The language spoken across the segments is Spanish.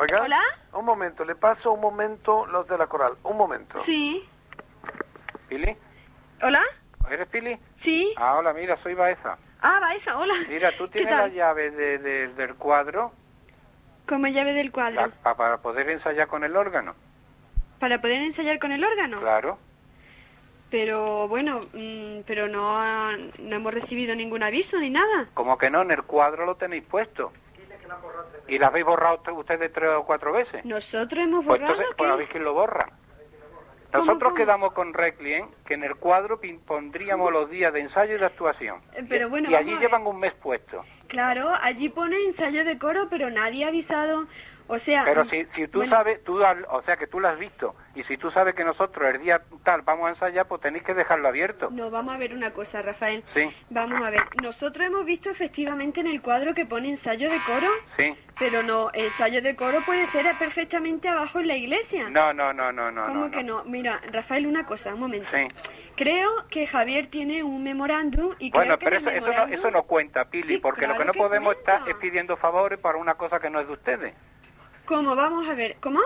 Oiga. ¿Hola? Un momento, le paso un momento los de la coral. Un momento. Sí. ¿Pili? ¿Hola? ¿Eres Pili? Sí. Ah, hola, mira, soy Baeza. Ah, Baeza, hola. Mira, ¿tú tienes tal? la llave del cuadro Como llave del cuadro. para poder ensayar con el órgano? ¿Para poder ensayar con el órgano? Claro. Pero bueno, pero no hemos recibido ningún aviso ni nada. Como que no, en el cuadro lo tenéis puesto. ¿Y la habéis borrado ustedes 3 o 4 veces? ¿Nosotros hemos Pues borrado? entonces, ¿Qué? pues a ver quién lo borra. ¿Cómo, Nosotros cómo? quedamos con Reclien que en el cuadro pondríamos los días de ensayo y de actuación. Pero bueno, y allí vamos a ver. llevan un mes puesto. Claro, allí pone ensayo de coro, pero nadie ha avisado. O sea... Pero si tú bueno, sabes, o sea que tú lo has visto, y si tú sabes que nosotros el día tal vamos a ensayar, pues tenéis que dejarlo abierto. No, vamos a ver una cosa, Rafael. Sí. Vamos a ver. Nosotros hemos visto efectivamente en el cuadro que pone ensayo de coro, Sí. pero no, ensayo de coro puede ser perfectamente abajo en la iglesia. No. ¿Cómo que no? Mira, Rafael, una cosa, un momento. Sí. Creo que Javier tiene un memorándum y Bueno, creo que pero en el eso memorándum... no cuenta, Pili, Sí, porque lo claro que no que podemos cuenta. estar es pidiendo favores para una cosa que no es de ustedes. ¿Cómo? Vamos a ver. ¿Cómo?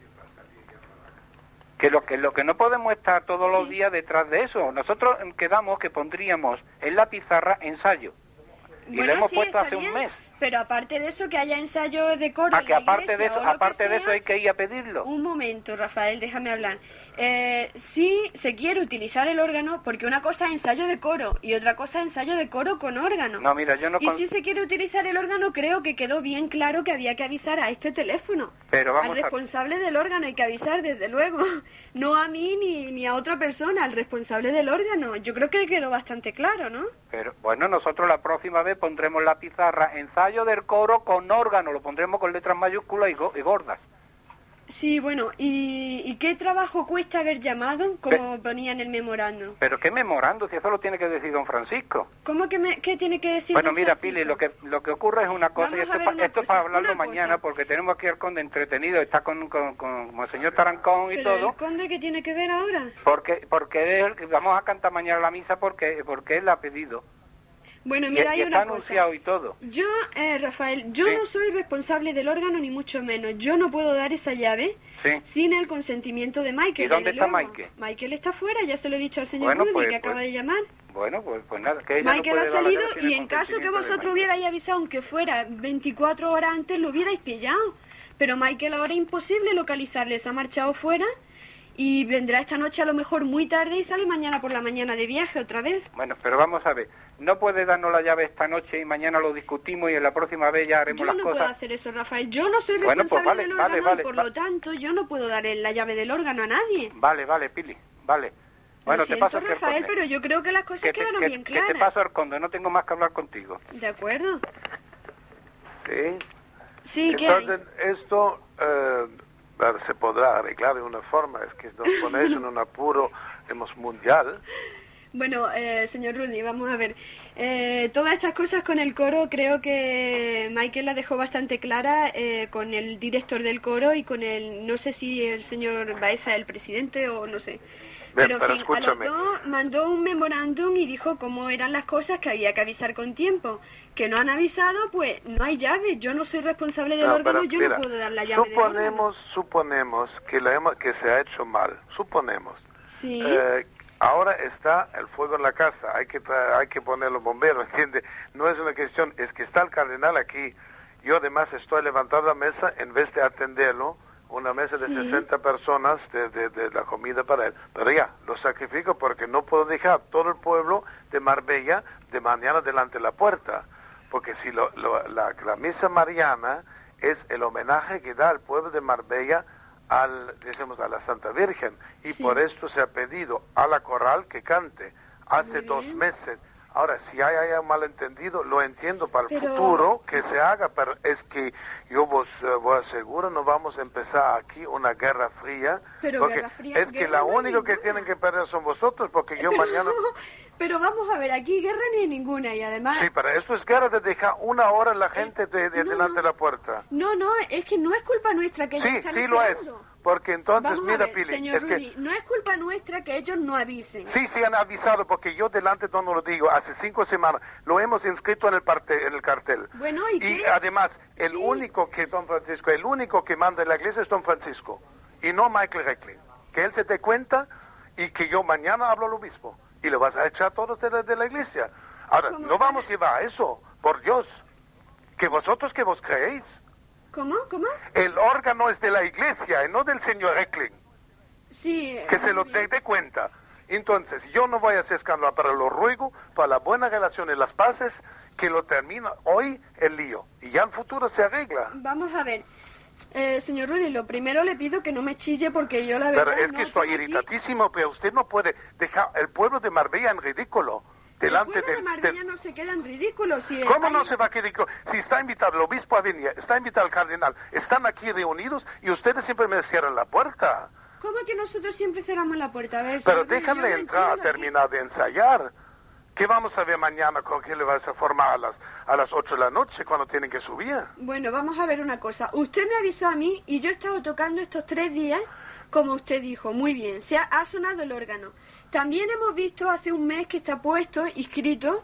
Que lo que no podemos estar todos los días detrás de eso. Nosotros quedamos que pondríamos en la pizarra ensayo. Y lo hemos sí, puesto está hace bien, un mes. Pero aparte de eso, que haya ensayo de coro A en que la aparte de iglesia eso, o lo que aparte de eso sea, hay que ir a pedirlo. Un momento, Rafael, déjame hablar. Si se quiere utilizar el órgano, porque una cosa es ensayo de coro y otra cosa es ensayo de coro con órgano. No, mira, yo no... Y si se quiere utilizar el órgano, creo que quedó bien claro que había que avisar a este teléfono. Pero vamos al responsable del órgano hay que avisar, desde luego. No a mí ni a otra persona, al responsable del órgano. Yo creo que quedó bastante claro, ¿no? Pero bueno, nosotros la próxima vez pondremos la pizarra ensayo del coro con órgano, lo pondremos con letras mayúsculas y gordas. Sí, bueno, ¿y qué trabajo cuesta haber llamado, como ponía en el memorándum? Pero qué memorando, si eso lo tiene que decir don Francisco. ¿Cómo que qué tiene que decir? Bueno, don mira, Francisco? Pili, lo que ocurre es una cosa, Vamos y esto, a ver una esto es cosa, para hablarlo una mañana, cosa. porque tenemos aquí al conde entretenido, está con el señor Tarancón y ¿Pero todo, el conde qué tiene que ver ahora? porque vamos a cantar mañana la misa porque él ha pedido. Bueno, mira, y hay está una cosa. anunciado y todo. Yo, Rafael, yo Sí. no soy responsable del órgano, ni mucho menos. Yo no puedo dar esa llave Sí. sin el consentimiento de Michael. ¿Y dónde desde está luego. Michael? Michael está fuera, ya se lo he dicho al señor Bueno, Rudy, pues, que acaba de llamar. Bueno, pues nada, que ella Michael no ha puede dar la salido llave sin y el en caso que consentimiento de vosotros Michael. hubierais avisado, aunque fuera 24 horas antes, lo hubierais pillado. Pero Michael ahora es imposible localizarle, se ha marchado fuera y vendrá esta noche a lo mejor muy tarde y sale mañana por la mañana de viaje otra vez. Bueno, pero vamos a ver, no puede darnos la llave esta noche y mañana lo discutimos y en la próxima vez ya haremos Yo las no puedo cosas. hacer eso, Rafael. Yo no soy Bueno, responsable pues vale, del vale, órgano vale, y por va- lo tanto yo no puedo dar la llave del órgano a nadie. Vale, Pili, vale. Bueno, Lo te siento, paso aquí al Rafael, conde. pero yo creo que las cosas Que quedaron bien te claras. paso al conde, no tengo más que hablar contigo. ¿De acuerdo? Sí. Sí, ¿qué hay? Entonces, esto se podrá arreglar de una forma, es que nos ponéis en un apuro mundial. Bueno, señor Rudy, vamos a ver. Todas estas cosas con el coro creo que Michael la dejó bastante clara con el director del coro y con no sé si el señor Baeza, el presidente o no sé. Bien, Pero, pero en fin, a los escúchame. dos mandó un memorándum y dijo cómo eran las cosas, que había que avisar con tiempo. Que no han avisado, pues no hay llave. Yo no soy responsable del No, órgano, pero yo mira, no puedo dar la llave del órgano. suponemos que se ha hecho mal, suponemos. Sí. Ahora está el fuego en la casa, hay que poner los bomberos, ¿entiende? No es una cuestión, es que está el cardenal aquí. Yo además estoy levantando la mesa en vez de atenderlo, una mesa de 60 personas de la comida para él. Pero ya, lo sacrifico porque no puedo dejar todo el pueblo de Marbella de mañana delante de la puerta. Porque si la misa mariana es el homenaje que da el pueblo de Marbella a la Santa Virgen. Y por esto se ha pedido a la coral que cante hace 2 meses. Ahora, si hay un malentendido, lo entiendo para el futuro que se haga, pero es que yo vos aseguro no vamos a empezar aquí una guerra fría, porque guerra fría, es que la única que tienen que perder son vosotros, porque yo mañana... Pero vamos a ver, aquí guerra ni hay ninguna y además... Sí, pero esto es guerra de dejar una hora la gente delante de la puerta. No, es que no es culpa nuestra que ellos están lo es. esperando. porque entonces, Vamos mira, a ver, Pili, señor es Rudy, no es culpa nuestra que ellos no avisen. Sí, han avisado, porque yo delante de Don Rodrigo, hace 5 semanas, lo hemos inscrito en el cartel. Bueno, ¿y qué? Además, el Sí. único que manda en la iglesia es Don Francisco, y no Michael Reckling. Que él se dé cuenta y que yo mañana hablo al obispo, y le vas a echar a todos de la iglesia. Ahora, ¿Cómo? no vamos a llevar a eso, por Dios, que vos creéis. ¿Cómo? El órgano es de la iglesia y no del señor Reckling. Sí. Que se lo muy bien. dé cuenta. Entonces, yo no voy a hacer escándalo, pero lo ruego para la buena relación y las paces, que lo termina hoy el lío. Y ya en futuro se arregla. Vamos a ver. Señor Rudy, lo primero le pido que no me chille porque yo la verdad... Pero es que no estoy tengo aquí- irritadísimo, pero usted no puede dejar el pueblo de Marbella en ridículo. Delante el pueblo de Marbella del... no se queda en ridículo. Si ¿Cómo no hay- se va a quedar? Si está invitado el obispo a venir, está invitado el cardenal, están aquí reunidos y ustedes siempre me cierran la puerta. ¿Cómo que nosotros siempre cerramos la puerta? A ver, Pero señor Rudy, yo déjale no entrar a entiendo aquí. terminar de ensayar. ¿Qué vamos a ver mañana con qué le vas a formar a las 8 de la noche cuando tienen que subir? Bueno, vamos a ver una cosa. Usted me avisó a mí y yo he estado tocando estos 3 días, como usted dijo. Muy bien, ha sonado el órgano. También hemos visto hace un mes que está puesto, escrito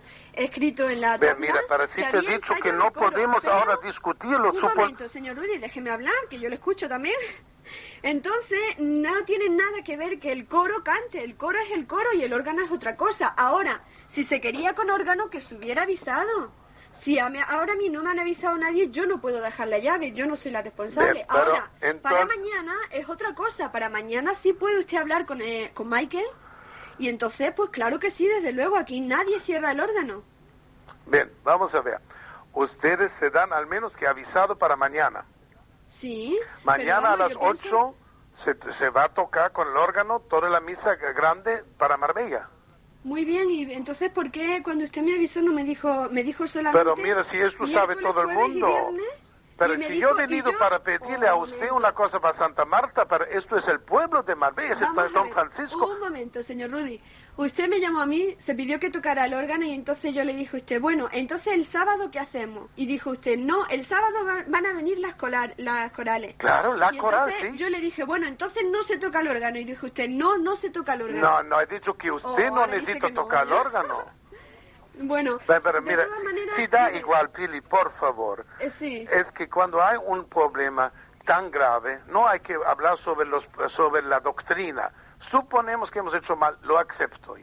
en la tabla... Mira, para sí que te he había dicho ensayo que de no coro, podemos pero- ahora discutirlo. Un momento, señor Rudy, déjeme hablar, que yo le escucho también. Entonces, no tiene nada que ver que el coro cante. El coro es el coro y el órgano es otra cosa. Ahora, si se quería con órgano, que se hubiera avisado. Si ahora a mí no me han avisado nadie, yo no puedo dejar la llave, yo no soy la responsable. Bien, pero Ahora, entonces- para mañana es otra cosa. Para mañana sí puede usted hablar con Michael. Y entonces, pues claro que sí, desde luego, aquí nadie cierra el órgano. Bien, vamos a ver. Ustedes se dan al menos que avisado para mañana. Sí. Mañana pero a las vamos, yo pienso- 8 se va a tocar con el órgano toda la misa grande para Marbella. Muy bien, y entonces, ¿por qué cuando usted me avisó no me dijo solamente... Pero mira, si eso sabe miércoles, todo el jueves y mundo. viernes? Pero Y me si dijo- yo he venido y yo- para pedirle a Un usted momento. una cosa para Santa Marta, pero esto es el pueblo de Marbella, Vamos es a Don ver, Francisco. Un momento, señor Rudy. Usted me llamó a mí, se pidió que tocara el órgano y entonces yo le dije a usted, bueno, entonces el sábado, ¿qué hacemos? Y dijo usted, no, el sábado van a venir las corales. Claro, la Y coral, entonces sí. yo le dije, bueno, entonces no se toca el órgano. Y dijo usted, no se toca el órgano. No, he dicho que usted no ahora dice necesita que no, tocar el ¿verdad? órgano. Bueno, Pero de mira, todas maneras, si da mire, igual, Pili, por favor. Sí. Es que cuando hay un problema tan grave, no hay que hablar sobre la doctrina. Suponemos que hemos hecho mal, lo acepto.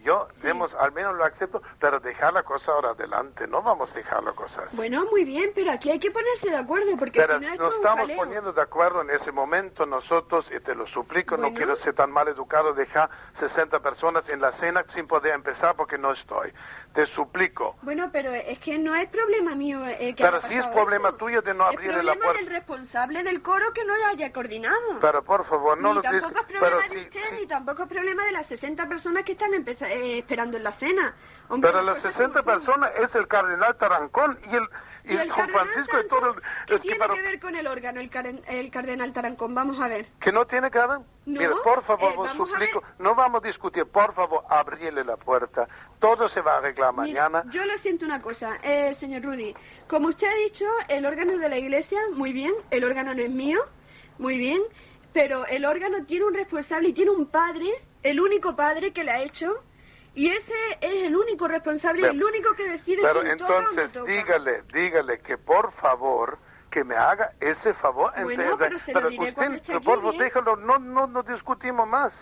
Al menos lo acepto, pero dejar la cosa ahora adelante. No vamos a dejar la cosa así. Bueno, muy bien, pero aquí hay que ponerse de acuerdo, porque Pero si no esto nos es un estamos jaleo. poniendo de acuerdo en ese momento nosotros, y te lo suplico, no Bueno. quiero ser tan mal educado, dejar 60 personas en la cena sin poder empezar porque no estoy. Te suplico. Bueno, pero es que no es problema mío que Pero haya sí es pasado problema eso. tuyo de no abrirle la Es problema puerta. del responsable del coro que no lo haya coordinado. Pero por favor, no ni nos tampoco digas- es problema pero de sí, usted, sí. ni tampoco es problema de las 60 personas que están esperando en la cena. Hombre, Pero las cosas 60 como son. personas es el cardenal Tarancón y ¿Y el Juan cardenal Francisco y todo Tarancón? el... ¿Qué es que tiene para- que ver con el órgano, el cardenal Tarancón? Vamos a ver. ¿Que no tiene cara? No, Mira, por favor, vos vamos a suplico, ver. no vamos a discutir, por favor, abríle la puerta. Todo se va a arreglar Mira, mañana. yo lo siento una cosa, señor Rudy. Como usted ha dicho, el órgano es de la iglesia, muy bien. El órgano no es mío, muy bien. Pero el órgano tiene un responsable y tiene un padre, el único padre que le ha hecho. Y ese es el único responsable, Pero- el único que decide Pero quién toca o no entonces toca. dígale que por favor que me haga ese favor. Bueno, pero se lo diré cuando esté aquí, por favor, bien. déjalo, no discutimos más.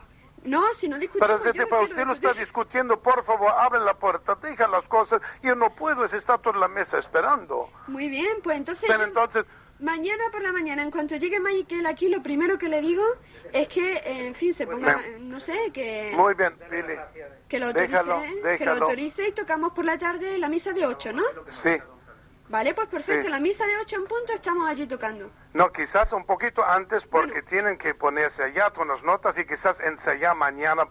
No, si no discutimos, Pero yo para no usted quiero lo está discutir. discutiendo, por favor, abre la puerta, deja las cosas. Yo no puedo, está toda la mesa esperando. Muy bien, pues entonces... Pero yo- entonces, Mañana por la mañana, en cuanto llegue Michael aquí, lo primero que le digo es que, en fin, se ponga, no sé, que muy bien, Billy. que lo autorice, déjalo, que lo déjalo. autorice y tocamos por la tarde la misa de 8, ¿no? Sí. Vale, pues perfecto, Sí. la misa de 8 en punto estamos allí tocando. No, quizás un poquito antes porque Bueno. tienen que ponerse allá con las notas y quizás ensayar mañana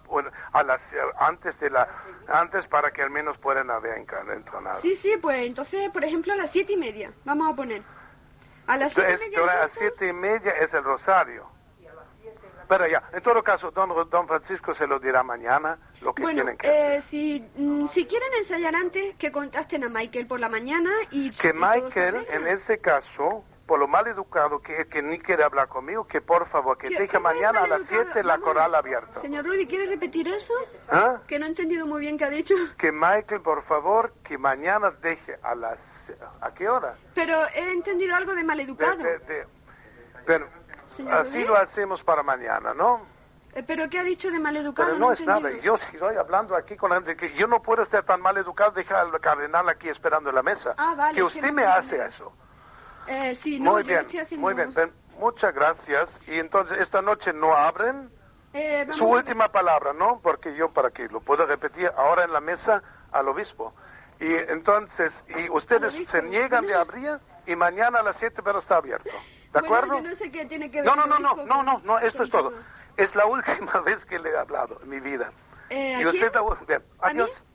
antes para que al menos puedan haber entonado. Sí, pues entonces, por ejemplo, a las 7:30, vamos a poner. A las 7:30 en A las punto. 7:30 es el rosario. Pero ya, en todo caso, don Francisco se lo dirá mañana lo que Bueno, tienen que hacer. si quieren ensayar antes, que contacten a Michael por la mañana y... Que y todo Michael, se arregla. en ese caso, por lo mal educado que ni quiere hablar conmigo, que por favor, que deje ¿Cómo es mañana a las maleducado? 7 la Vamos a coral ver. abierta. Señor Rudy, ¿quiere repetir eso? ¿Ah? Que no he entendido muy bien qué ha dicho. Que Michael, por favor, que mañana deje a las... ¿A qué hora? Pero he entendido algo de maleducado. Pero Señor así Rudy. lo hacemos para mañana, ¿no? ¿Pero qué ha dicho de maleducado? Pero no he es nada. entendido. Yo estoy hablando aquí con la gente que yo no puedo estar tan mal educado, dejar al cardenal aquí esperando en la mesa. Ah, vale, que es usted que no me puedo hace entender. eso. Sí, no, Muy yo bien, lo estoy haciendo... muy bien. Muchas gracias. Y entonces esta noche no abren. vamos Su a ver. última palabra, ¿no? Porque yo para que lo puedo repetir ahora en la mesa al obispo. Y entonces, y ustedes Al obispo. se niegan de abrir y mañana a las 7 pero está abierto. ¿De acuerdo? Bueno, yo no sé qué tiene que ver No, el obispo no, esto con es todo. todo. Es la última vez que le he hablado en mi vida. Y ¿a usted, quién? bien, ¿A mí? adiós.